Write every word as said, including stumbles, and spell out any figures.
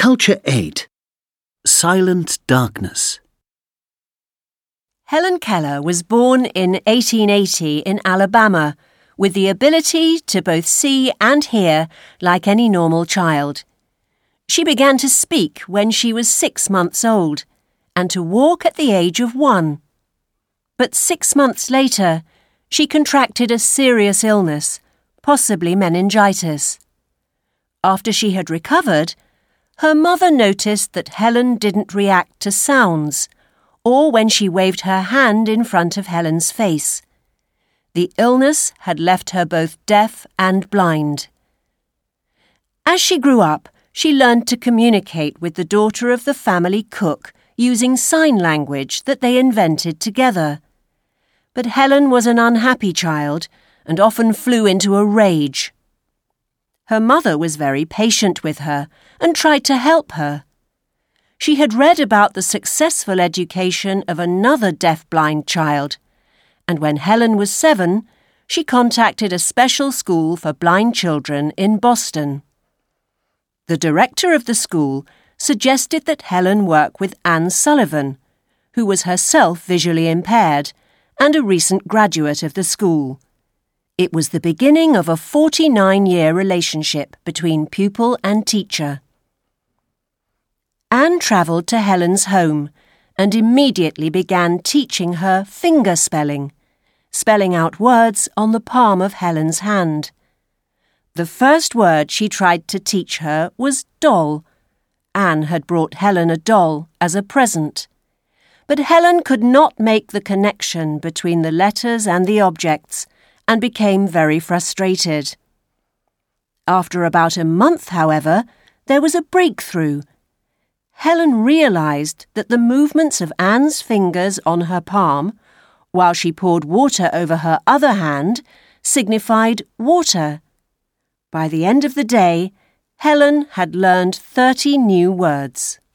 Culture eight. Silent Darkness. Helen Keller was born in eighteen eighty in Alabama with the ability to both see and hear like any normal child. She began to speak when she was six months old and to walk at the age of one. But six months later, she contracted a serious illness, possibly meningitis. After she had recovered, her mother noticed that Helen didn't react to sounds or when she waved her hand in front of Helen's face. The illness had left her both deaf and blind. As she grew up, she learned to communicate with the daughter of the family cook using sign language that they invented together. But Helen was an unhappy child and often flew into a rage. Her mother was very patient with her and tried to help her. She had read about the successful education of another deaf-blind child, and when Helen was seven, she contacted a special school for blind children in Boston. The director of the school suggested that Helen work with Anne Sullivan, who was herself visually impaired and a recent graduate of the school. It was the beginning of a forty-nine-year relationship between pupil and teacher. Anne travelled to Helen's home and immediately began teaching her finger spelling, spelling out words on the palm of Helen's hand. The first word she tried to teach her was doll. Anne had brought Helen a doll as a present. But Helen could not make the connection between the letters and the objects and became very frustrated. After about a month, however, there was a breakthrough. Helen realised that the movements of Anne's fingers on her palm, while she poured water over her other hand, signified water. By the end of the day, Helen had learned thirty new words.